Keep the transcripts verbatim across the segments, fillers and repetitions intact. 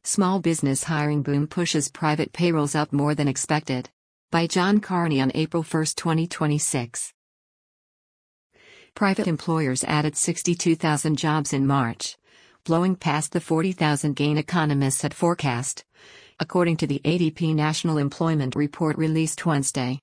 Small business hiring boom pushes private payrolls up more than expected. By John Carney on April first, twenty twenty-six. Private employers added sixty-two thousand jobs in March, blowing past the forty thousand gain economists had forecast, according to the A D P National Employment Report released Wednesday.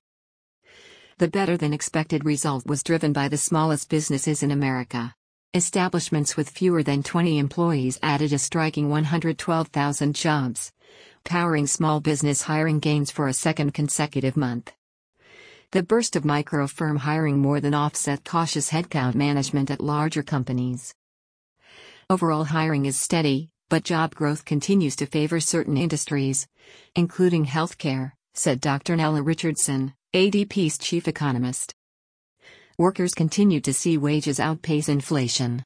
The better-than-expected result was driven by the smallest businesses in America. Establishments with fewer than twenty employees added a striking one hundred twelve thousand jobs, powering small business hiring gains for a second consecutive month. The burst of micro-firm hiring more than offset cautious headcount management at larger companies. Overall hiring is steady, but job growth continues to favor certain industries, including healthcare, said Doctor Nella Richardson, A D P's chief economist. Workers continue to see wages outpace inflation.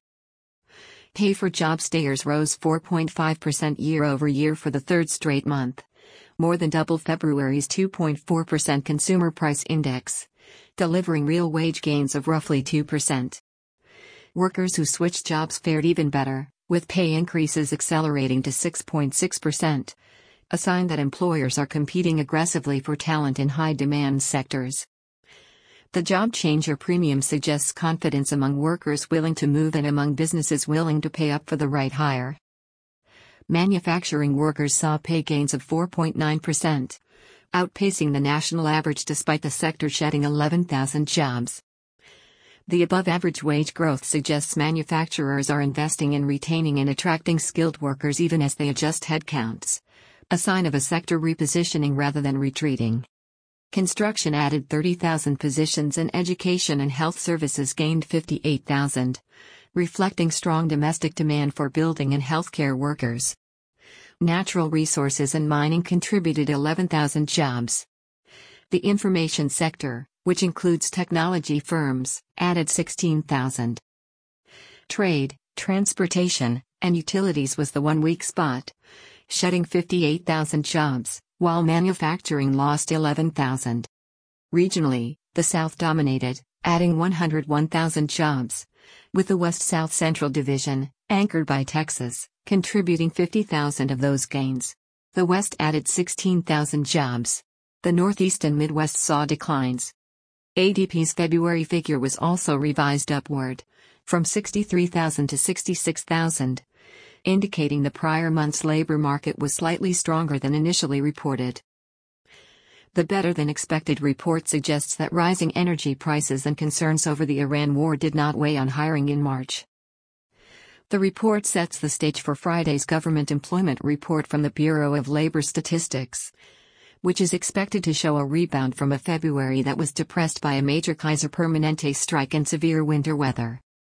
Pay for job stayers rose four point five percent year-over-year for the third straight month, more than double February's two point four percent consumer price index, delivering real wage gains of roughly two percent. Workers who switched jobs fared even better, with pay increases accelerating to six point six percent, a sign that employers are competing aggressively for talent in high-demand sectors. The job changer premium suggests confidence among workers willing to move and among businesses willing to pay up for the right hire. Manufacturing workers saw pay gains of four point nine percent, outpacing the national average despite the sector shedding eleven thousand jobs. The above-average wage growth suggests manufacturers are investing in retaining and attracting skilled workers even as they adjust headcounts, a sign of a sector repositioning rather than retreating. Construction added thirty thousand positions and education and health services gained fifty-eight thousand, reflecting strong domestic demand for building and healthcare workers. Natural resources and mining contributed eleven thousand jobs. The information sector, which includes technology firms, added sixteen thousand. Trade, transportation, and utilities was the one weak spot, shedding fifty-eight thousand jobs, while manufacturing lost eleven thousand. Regionally, the South dominated, adding one hundred one thousand jobs, with the West-South Central Division, anchored by Texas, contributing fifty thousand of those gains. The West added sixteen thousand jobs. The Northeast and Midwest saw declines. A D P's February figure was also revised upward, from sixty-three thousand to sixty-six thousand, indicating the prior month's labor market was slightly stronger than initially reported. The better-than-expected report suggests that rising energy prices and concerns over the Iran war did not weigh on hiring in March. The report sets the stage for Friday's government employment report from the Bureau of Labor Statistics, which is expected to show a rebound from a February that was depressed by a major Kaiser Permanente strike and severe winter weather.